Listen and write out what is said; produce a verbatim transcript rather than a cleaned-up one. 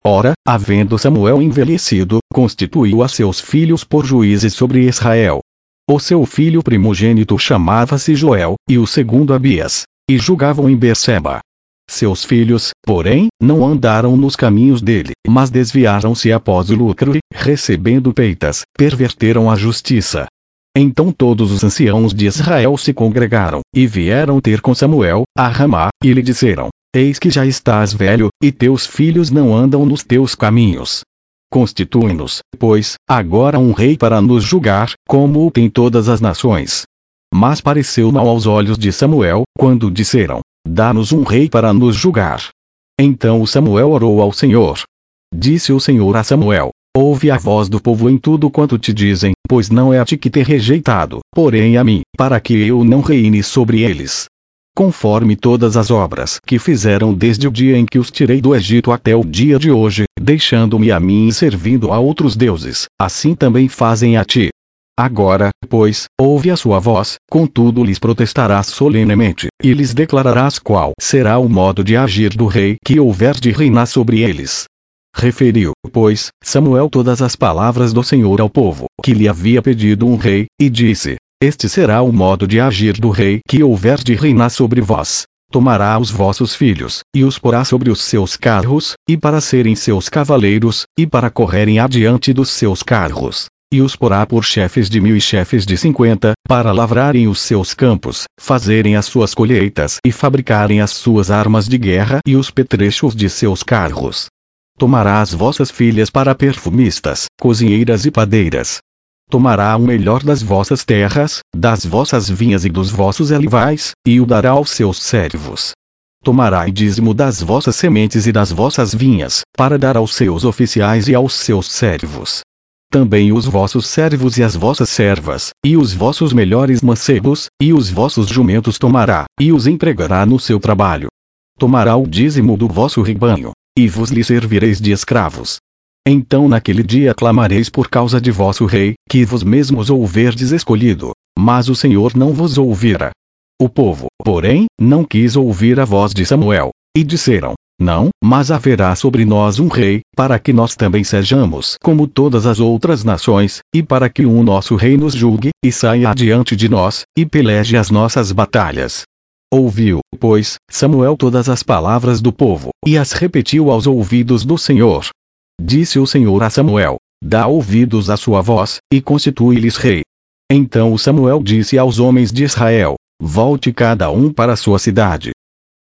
Ora, havendo Samuel envelhecido, constituiu a seus filhos por juízes sobre Israel. O seu filho primogênito chamava-se Joel, e o segundo Abias, e julgavam em Berseba. Seus filhos, porém, não andaram nos caminhos dele, mas desviaram-se após o lucro e, recebendo peitas, perverteram a justiça. Então todos os anciãos de Israel se congregaram, e vieram ter com Samuel, a Ramá, e lhe disseram: Eis que já estás velho, e teus filhos não andam nos teus caminhos. Constitui-nos, pois, agora um rei para nos julgar, como o tem todas as nações. Mas pareceu mal aos olhos de Samuel, quando disseram: Dá-nos um rei para nos julgar. Então Samuel orou ao Senhor. Disse o Senhor a Samuel: Ouve a voz do povo em tudo quanto te dizem, pois não é a ti que te rejeitado, porém a mim, para que eu não reine sobre eles. Conforme todas as obras que fizeram desde o dia em que os tirei do Egito até o dia de hoje, deixando-me a mim e servindo a outros deuses, assim também fazem a ti. Agora, pois, ouve a sua voz, contudo lhes protestarás solenemente, e lhes declararás qual será o modo de agir do rei que houver de reinar sobre eles. Referiu, pois, Samuel todas as palavras do Senhor ao povo, que lhe havia pedido um rei, e disse: Este será o modo de agir do rei que houver de reinar sobre vós. Tomará os vossos filhos, e os porá sobre os seus carros, e para serem seus cavaleiros, e para correrem adiante dos seus carros. E os porá por chefes de mil e chefes de cinquenta, para lavrarem os seus campos, fazerem as suas colheitas e fabricarem as suas armas de guerra e os petrechos de seus carros. Tomará as vossas filhas para perfumistas, cozinheiras e padeiras. Tomará o melhor das vossas terras, das vossas vinhas e dos vossos olivais, e o dará aos seus servos. Tomará o dízimo das vossas sementes e das vossas vinhas, para dar aos seus oficiais e aos seus servos. Também os vossos servos e as vossas servas, e os vossos melhores mancebos, e os vossos jumentos tomará, e os empregará no seu trabalho. Tomará o dízimo do vosso rebanho, e vos lhe servireis de escravos. Então naquele dia clamareis por causa de vosso rei, que vos mesmos houverdes escolhido, mas o Senhor não vos ouvirá. O povo, porém, não quis ouvir a voz de Samuel, e disseram: Não, mas haverá sobre nós um rei, para que nós também sejamos como todas as outras nações, e para que um nosso rei nos julgue, e saia adiante de nós, e peleje as nossas batalhas. Ouviu, pois, Samuel todas as palavras do povo, e as repetiu aos ouvidos do Senhor. Disse o Senhor a Samuel: Dá ouvidos à sua voz, e constitui-lhes rei. Então o Samuel disse aos homens de Israel: Volte cada um para sua cidade.